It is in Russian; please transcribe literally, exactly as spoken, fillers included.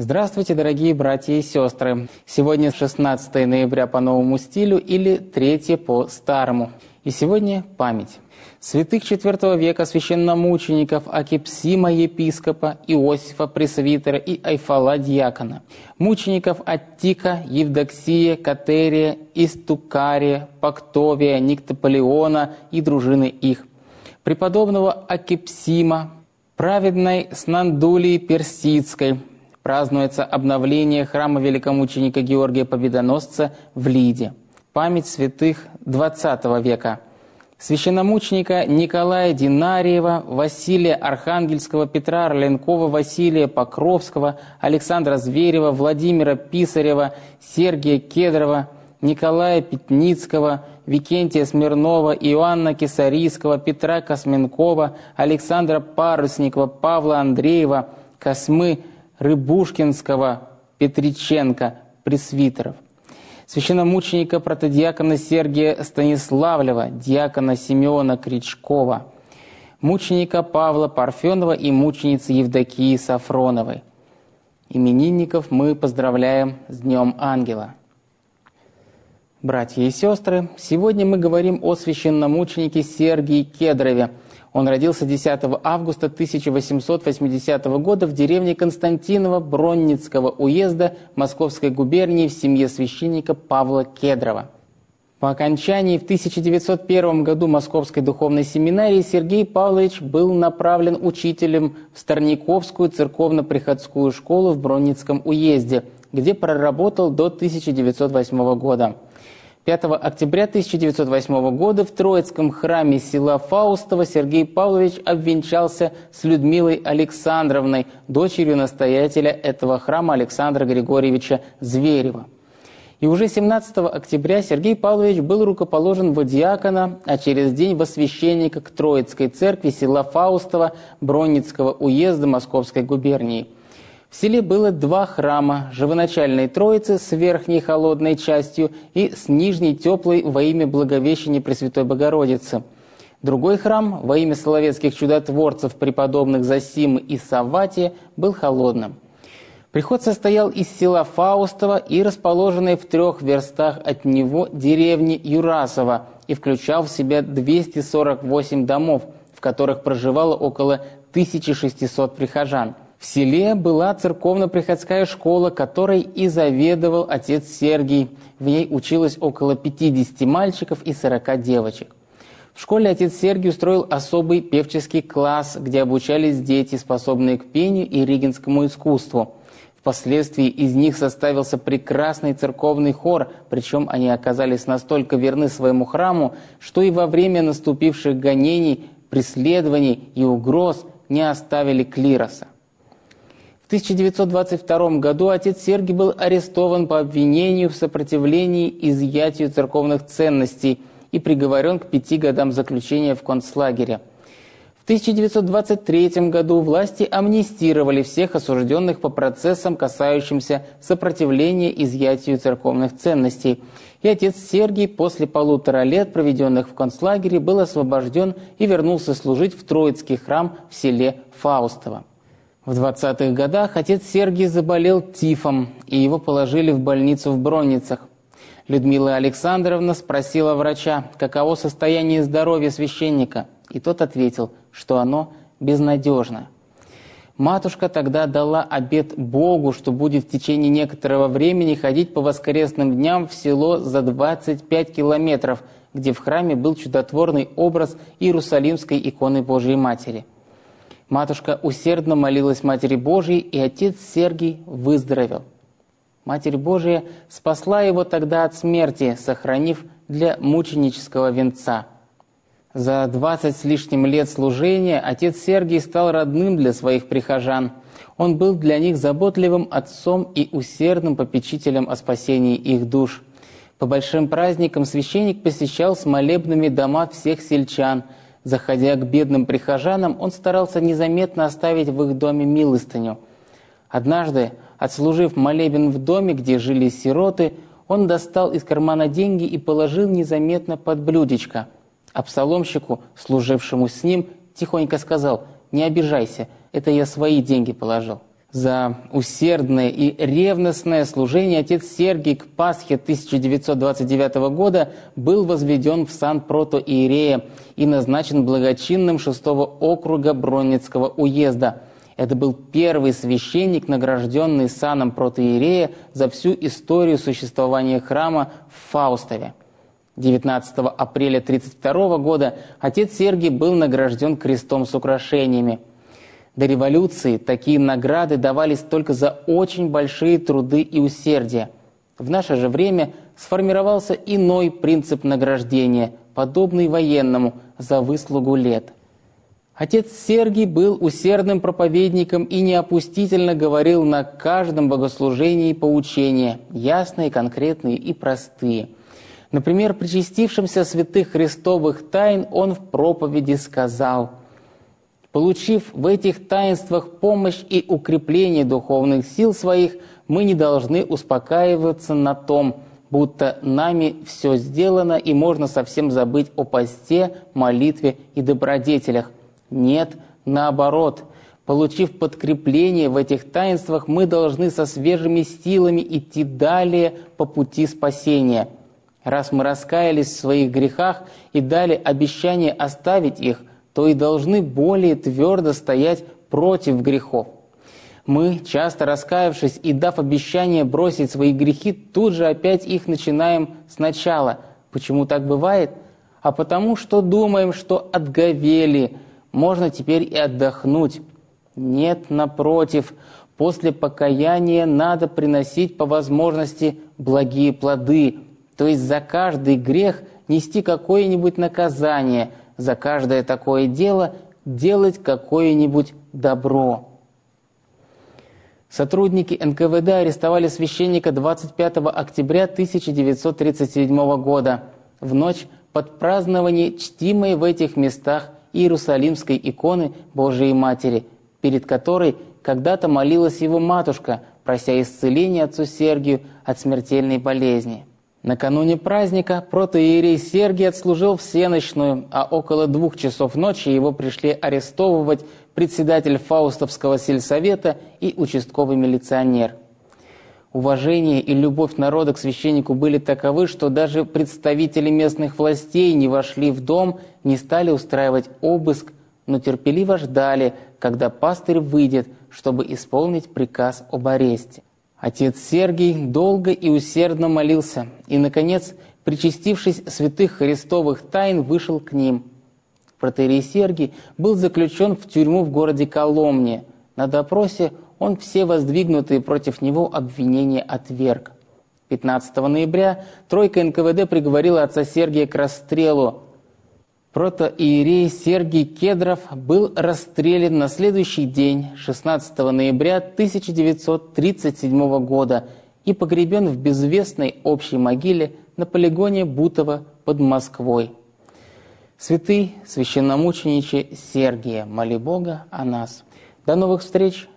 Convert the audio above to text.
Здравствуйте, дорогие братья и сестры! Сегодня шестнадцатое ноября по новому стилю или третье по старому. И сегодня память святых четвёртого века священномучеников Акипсима епископа, Иосифа пресвитера и Айфала диакона, мучеников Аттика, Евдоксия, Катерия, Истукария, Пактовия, Никтополеона и дружины их, преподобного Акипсима, праведной Снандулии Персидской. Празднуется обновление храма великомученика Георгия Победоносца в Лиде. Память святых двадцатого века. Священномученика Николая Динариева, Василия Архангельского, Петра Орленкова, Василия Покровского, Александра Зверева, Владимира Писарева, Сергия Кедрова, Николая Пятницкого, Викентия Смирнова, Иоанна Кесарийского, Петра Косменкова, Александра Парусникова, Павла Андреева, Космы Рыбушкинского, Петриченко, пресвитеров. Священномученика протодиакона Сергия Станиславлева, диакона Симеона Кричкова, мученика Павла Парфенова и мученицы Евдокии Сафроновой. Именинников мы поздравляем с Днем Ангела. Братья и сестры, сегодня мы говорим о священномученике Сергии Кедрове. Он родился десятого августа тысяча восемьсот восьмидесятого года в деревне Константиново Бронницкого уезда Московской губернии в семье священника Павла Кедрова. По окончании в тысяча девятьсот первом году Московской духовной семинарии Сергей Павлович был направлен учителем в Старниковскую церковно-приходскую школу в Бронницком уезде, где проработал до тысяча девятьсот восьмого года. пятого октября тысяча девятьсот восьмого года в Троицком храме села Фаустово Сергей Павлович обвенчался с Людмилой Александровной, дочерью настоятеля этого храма Александра Григорьевича Зверева. И уже семнадцатого октября Сергей Павлович был рукоположен во диакона, а через день во священника к Троицкой церкви села Фаустово Бронницкого уезда Московской губернии. В селе было два храма – Живоначальной Троицы с верхней холодной частью и с нижней теплой во имя Благовещения Пресвятой Богородицы. Другой храм во имя соловецких чудотворцев, преподобных Зосимы и Савватия, был холодным. Приход состоял из села Фаустово и расположенной в трех верстах от него деревни Юрасово и включал в себя двести сорок восемь домов, в которых проживало около тысячи шестисот прихожан. В селе была церковно-приходская школа, которой и заведовал отец Сергий. В ней училось около пятидесяти мальчиков и сорока девочек. В школе отец Сергий устроил особый певческий класс, где обучались дети, способные к пению и регенскому искусству. Впоследствии из них составился прекрасный церковный хор, причем они оказались настолько верны своему храму, что и во время наступивших гонений, преследований и угроз не оставили клироса. В тысяча девятьсот двадцать втором году отец Сергий был арестован по обвинению в сопротивлении изъятию церковных ценностей и приговорен к пяти годам заключения в концлагере. В тысяча девятьсот двадцать третьем году власти амнистировали всех осужденных по процессам, касающимся сопротивления изъятию церковных ценностей. И отец Сергий после полутора лет, проведенных в концлагере, был освобожден и вернулся служить в Троицкий храм в селе Фаустово. В двадцатых годах отец Сергий заболел тифом, и его положили в больницу в Бронницах. Людмила Александровна спросила врача, каково состояние здоровья священника, и тот ответил, что оно безнадежно. Матушка тогда дала обет Богу, что будет в течение некоторого времени ходить по воскресным дням в село за двадцать пять километров, где в храме был чудотворный образ Иерусалимской иконы Божией Матери. Матушка усердно молилась Матери Божией, и отец Сергий выздоровел. Матерь Божия спасла его тогда от смерти, сохранив для мученического венца. За двадцать с лишним лет служения отец Сергий стал родным для своих прихожан. Он был для них заботливым отцом и усердным попечителем о спасении их душ. По большим праздникам священник посещал с молебными дома всех сельчан. Заходя к бедным прихожанам, он старался незаметно оставить в их доме милостыню. Однажды, отслужив молебен в доме, где жили сироты, он достал из кармана деньги и положил незаметно под блюдечко. А псаломщику, служившему с ним, тихонько сказал: «Не обижайся, это я свои деньги положил». За усердное и ревностное служение отец Сергий к Пасхе тысяча девятьсот двадцать девятого года был возведен в сан протоиерея и назначен благочинным шестого округа Бронницкого уезда. Это был первый священник, награжденный саном протоиерея за всю историю существования храма в Фаустове. девятнадцатого апреля тысяча девятьсот тридцать второго года отец Сергий был награжден крестом с украшениями. До революции такие награды давались только за очень большие труды и усердия. В наше же время сформировался иной принцип награждения, подобный военному, за выслугу лет. Отец Сергий был усердным проповедником и неопустительно говорил на каждом богослужении поучения, ясные, конкретные и простые. Например, причастившимся святых христовых тайн он в проповеди сказал: «Получив в этих таинствах помощь и укрепление духовных сил своих, мы не должны успокаиваться на том, будто нами все сделано и можно совсем забыть о посте, молитве и добродетелях. Нет, наоборот, получив подкрепление в этих таинствах, мы должны со свежими силами идти далее по пути спасения. Раз мы раскаялись в своих грехах и дали обещание оставить их, то и должны более твердо стоять против грехов. Мы, часто раскаявшись и дав обещание бросить свои грехи, тут же опять их начинаем сначала. Почему так бывает? А потому что думаем, что отговели, можно теперь и отдохнуть. Нет, напротив, после покаяния надо приносить по возможности благие плоды, то есть за каждый грех нести какое-нибудь наказание, за каждое такое дело делать какое-нибудь добро». Сотрудники эн ка вэ дэ арестовали священника двадцать пятого октября тысяча девятьсот тридцать седьмого года, в ночь под празднование чтимой в этих местах Иерусалимской иконы Божией Матери, перед которой когда-то молилась его матушка, прося исцеления отцу Сергию от смертельной болезни. Накануне праздника протоиерей Сергий отслужил всенощную, а около двух часов ночи его пришли арестовывать председатель Фаустовского сельсовета и участковый милиционер. Уважение и любовь народа к священнику были таковы, что даже представители местных властей не вошли в дом, не стали устраивать обыск, но терпеливо ждали, когда пастырь выйдет, чтобы исполнить приказ об аресте. Отец Сергий долго и усердно молился и, наконец, причастившись святых христовых тайн, вышел к ним. Протоиерей Сергий был заключен в тюрьму в городе Коломне. На допросе он все воздвигнутые против него обвинения отверг. пятнадцатого ноября тройка эн ка вэ дэ приговорила отца Сергия к расстрелу. Протоиерей Сергий Кедров был расстрелян на следующий день, шестнадцатого ноября тысяча девятьсот тридцать седьмого года, и погребен в безвестной общей могиле на полигоне Бутово под Москвой. Святый священномучениче Сергия, моли Бога о нас. До новых встреч!